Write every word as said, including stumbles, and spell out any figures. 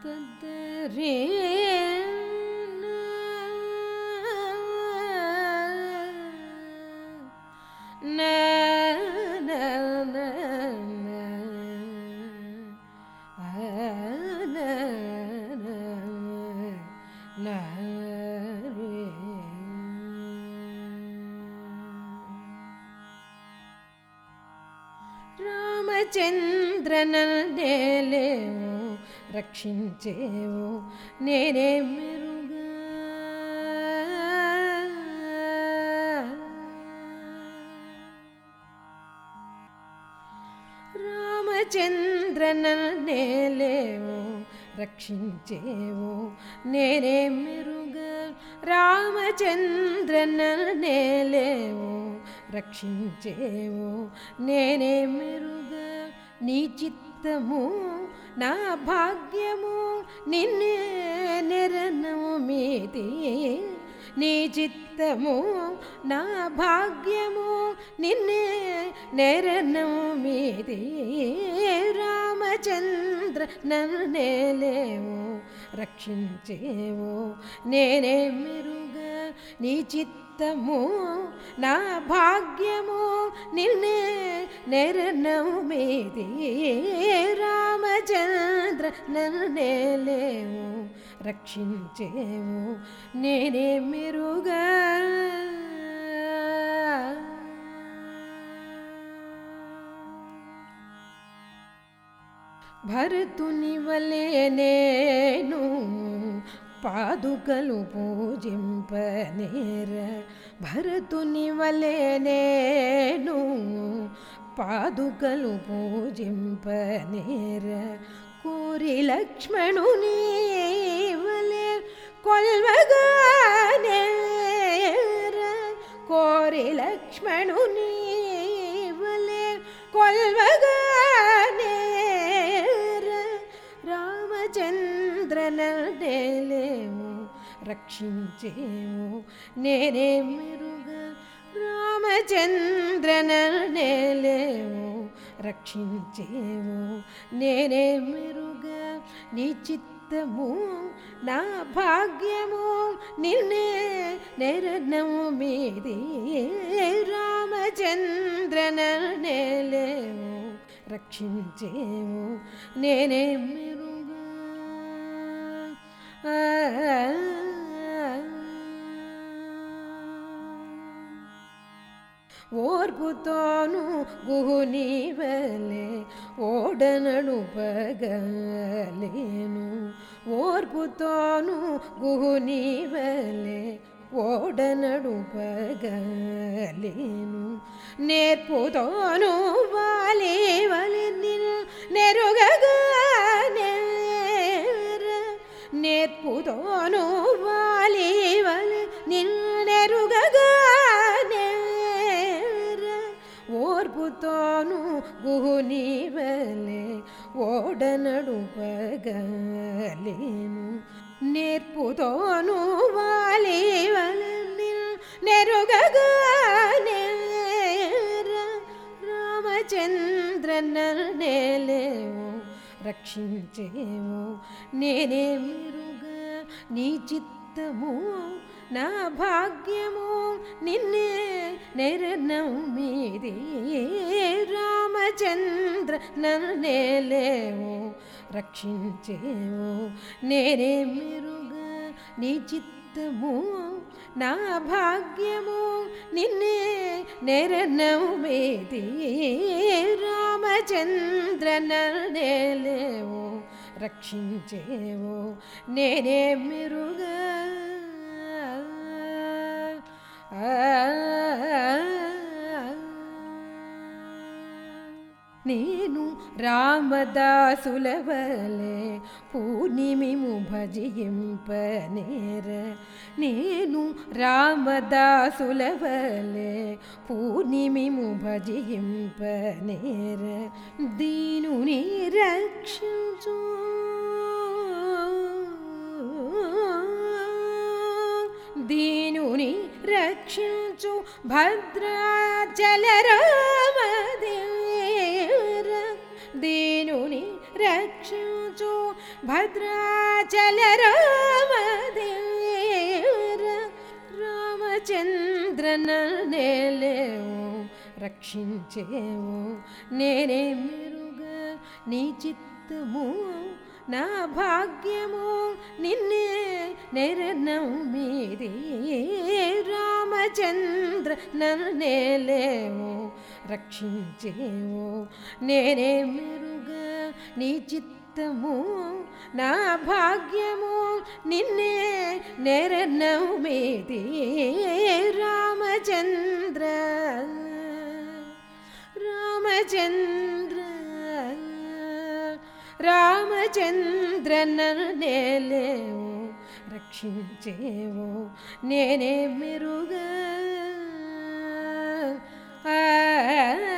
తద్దరే నా నా నా నా నా రామచంద్రననేలేవు రక్షించేవు నేనే మెరుగా రామచంద్రననేలేవు రక్షించేవు నేనే మెరుగా రామచంద్రననేలేవు రక్షించేవు నేనే మెరుగా నీ చిత్తము నా భాగ్యము నిన్నే నిరనము మీది నీ చిత్తము నా భాగ్యము నిన్నే నిరనము మీది రామచంద్ర నన్నేలేవు రక్షించేవు నేనే మెరుగా నీ చిత్తము నా భాగ్యము నిన్నే నిరనము మీది రామచంద్ర నన్నేలేవు రక్షించేవు నేనే మెరుగా భరతుని వలె నేను పాదుకలు పూజింపనేర భరతుని వలె నేను పాదుకలు పూజింపనేర కోరి లక్ష్మణుని వలె కొల్వగానేర కోరి లక్ష్మణుని వలె కొల్వగానేర రామచంద్రననేలేవు రక్షించేవు నేనే మెరుగా రామచంద్రననేలేవు రక్షించేవు నేనే మెరుగా నీ చిత్తము నా భాగ్యము నిన్నే నిరనము మీది రామచంద్రననేలేవు రక్షించేవు నేనే మెరుగా ఓర్పుతోను గుహుని వలె ఓడనడుపగలేను ఓర్పుతోను గుహుని వలె ఓడనడుపగలేను నేర్పుతోను వాలి వలి నెరుగగానేర నేర్పుతోను వాలి వలి నిన్నెరుగగానేర ఓర్పుతోను గుహుని వలె ఓడనడుపగలేను నేర్పుతోను వాలి వలి నిన్నెరుగగానేర రామచంద్రననేలేవు రక్షించేవు నేనే మెరుగా నీ చిత్తము నా భాగ్యము నిన్నే నిరనము మీది రామచంద్ర నన్నేలేవు రక్షించేవు నేనే మెరుగా నీ చిత్తము నా భాగ్యము నిన్నే నిరనము మీది రామచంద్ర నన్నేలేవు రక్షించేవు నేనే మెరుగా నేను రామదాసుల వలె పూర్ణిమిము భజింపనేర నేను రామదాసుల వలె పూర్ణిమిము భజింపనేర దీనుని రక్షించు దీనుని రక్షించు భద్రాచల రామదేవ దీనుని రక్షించు భద్రా చల రామదేర రామచంద్రన నేలేవు రక్షించేవు నేనే మెరుగా నీ చిత్తము నా భాగ్యము నిన్నే నెరనం మీది రామచంద్ర నన్నేలేవు రక్షించేవు నేనే మెరుగా నీ చిత్తము నా భాగ్యము నిన్నే నెరనం మీది రామచంద్ర రామచంద్ర రామచంద్ర నన్నేలేవు రక్షించేవు నేనే మెరుగా ఆ